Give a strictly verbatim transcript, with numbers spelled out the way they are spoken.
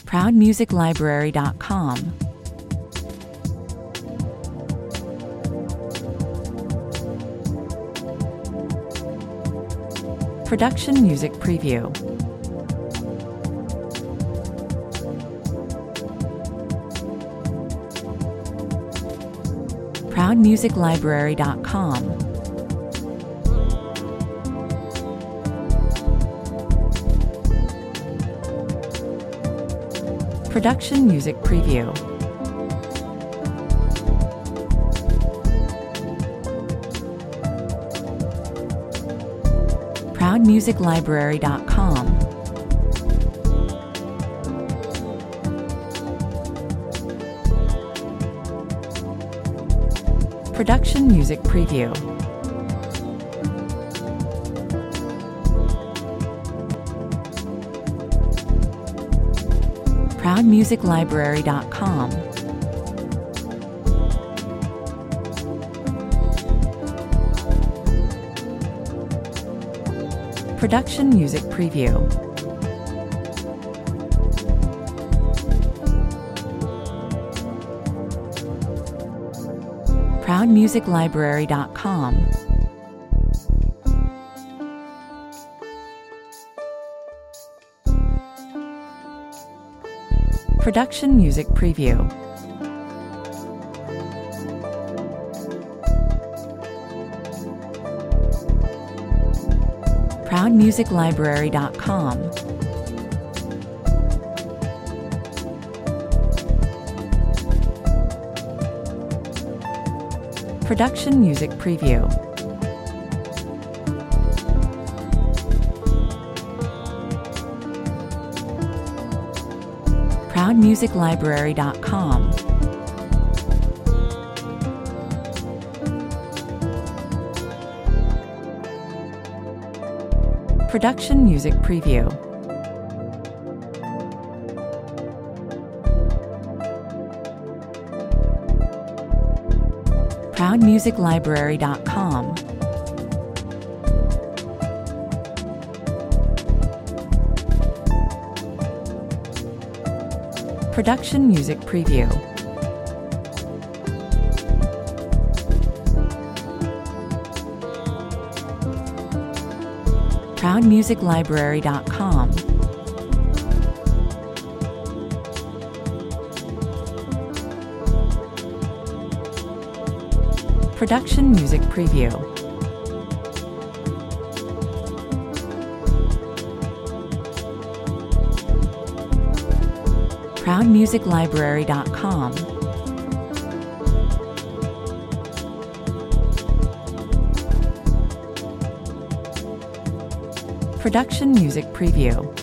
proud music library dot com, Production Music Preview, proud music library dot com, Production Music Preview, proud music library dot com, Production Music Preview, proud music library dot com, Production Music Preview, proud music library dot com, Production Music Preview, proud music library dot com, Production Music Preview, proud music library dot com, Production Music Preview, proud music library dot com, Production Music Preview, proud music library dot com, Production Music Preview, proud music library dot com, Production Music Preview.